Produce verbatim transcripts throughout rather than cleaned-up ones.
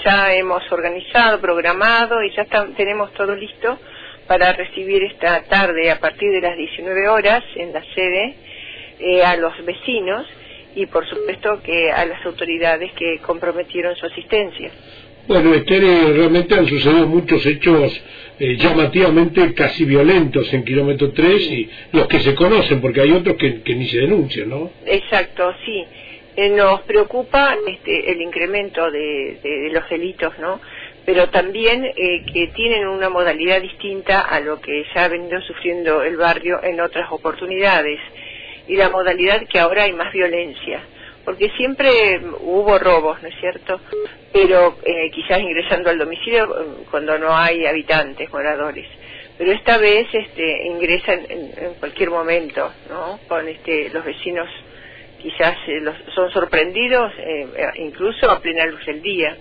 ya hemos organizado, programado y ya está, tenemos todo listo para recibir esta tarde a partir de las diecinueve horas en la sede eh, a los vecinos y por supuesto que a las autoridades que comprometieron su asistencia. Bueno, Esther, realmente han sucedido muchos hechos eh, llamativamente casi violentos en kilómetro tres y los que se conocen, porque hay otros que, que ni se denuncian, ¿no? Exacto, sí. Eh, nos preocupa este, el incremento de, de, de los delitos, ¿no? Pero también eh, que tienen una modalidad distinta a lo que ya ha venido sufriendo el barrio en otras oportunidades. Y la modalidad que ahora hay más violencia. Porque siempre hubo robos, ¿no es cierto? Pero eh, quizás ingresando al domicilio cuando no hay habitantes, moradores. Pero esta vez este, ingresan en, en cualquier momento, ¿no? Con este, los vecinos quizás eh, los, son sorprendidos, eh, incluso a plena luz del día.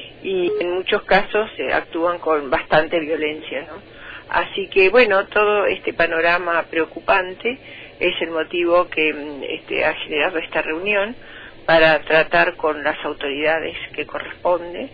Y en muchos casos eh, actúan con bastante violencia, ¿no? Así que, bueno, todo este panorama preocupante es el motivo que este, ha generado esta reunión para tratar con las autoridades que corresponde,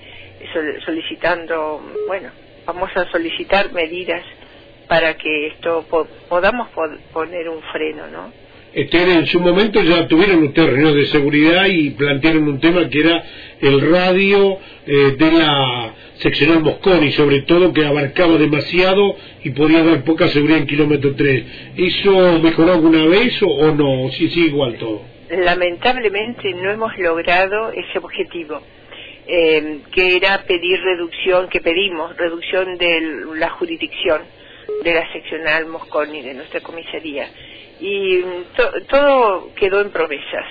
solicitando, bueno, vamos a solicitar medidas para que esto po podamos po poner un freno, ¿no? Esther, en su momento ya tuvieron ustedes reuniones de seguridad y plantearon un tema que era el radio eh, de la seccional Mosconi, sobre todo que abarcaba demasiado y podía dar poca seguridad en kilómetro tres. ¿Eso mejoró alguna vez o, o no? Sí, sí, igual todo. Lamentablemente no hemos logrado ese objetivo, eh, que era pedir reducción, que pedimos reducción de la jurisdicción de la seccional Mosconi, de nuestra comisaría. Y to todo quedó en promesas.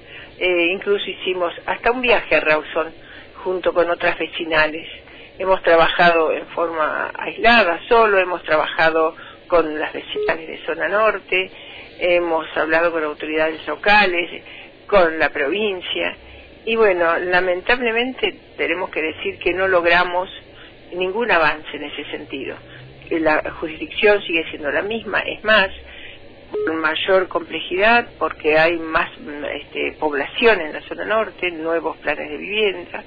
Eh, incluso hicimos hasta un viaje a Rawson junto con otras vecinales. Hemos trabajado en forma aislada, solo hemos trabajado con las vecinales de zona norte, hemos hablado con autoridades locales, con la provincia y bueno, lamentablemente tenemos que decir que no logramos ningún avance en ese sentido. La jurisdicción sigue siendo la misma, es más, con mayor complejidad porque hay más este, población en la zona norte, nuevos planes de vivienda,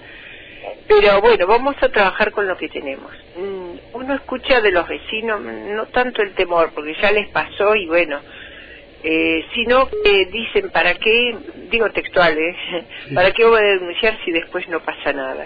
pero bueno, vamos a trabajar con lo que tenemos. Uno escucha de los vecinos no tanto el temor porque ya les pasó y bueno, eh, sino que dicen para qué, digo textual, ¿eh? ¿Para qué voy a denunciar si después no pasa nada?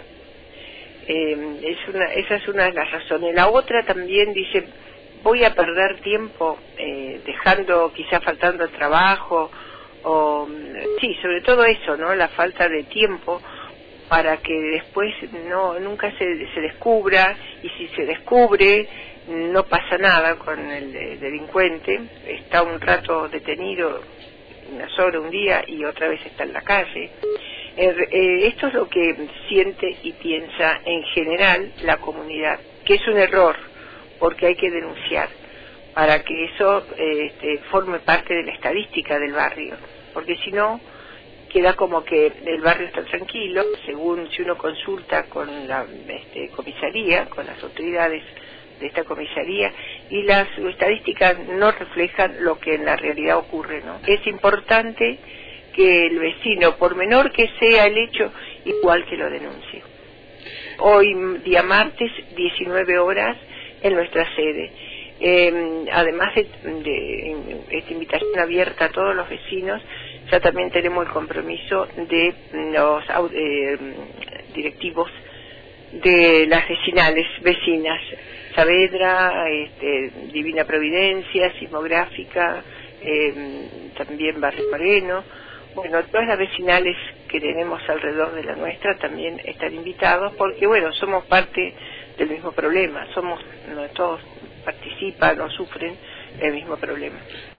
Eh, es una, esa es una de las razones. La otra también dice, voy a perder tiempo eh, dejando, quizá faltando el trabajo, o sí, sobre todo eso, ¿no? La falta de tiempo para que después no nunca se, se descubra, y si se descubre no pasa nada con el de, delincuente, está un rato detenido, unas horas, un día, y otra vez está en la calle. Eh, eh, esto es lo que siente y piensa en general la comunidad, que es un error, porque hay que denunciar para que eso eh, este, forme parte de la estadística del barrio, porque si no queda como que el barrio está tranquilo, según si uno consulta con la este, comisaría, con las autoridades de esta comisaría, y las estadísticas no reflejan lo que en la realidad ocurre, ¿no? Es importante que el vecino, por menor que sea el hecho, igual que lo denuncie. Hoy, día martes, diecinueve horas, en nuestra sede. Eh, además de, de esta invitación abierta a todos los vecinos, ya también tenemos el compromiso de los eh, directivos de las vecinales, vecinas, Saavedra, este, Divina Providencia, Sismográfica, eh, también Barrio Moreno. Bueno, todas las vecinales que tenemos alrededor de la nuestra también están invitados porque, bueno, somos parte del mismo problema, somos, no todos participan o sufren el mismo problema.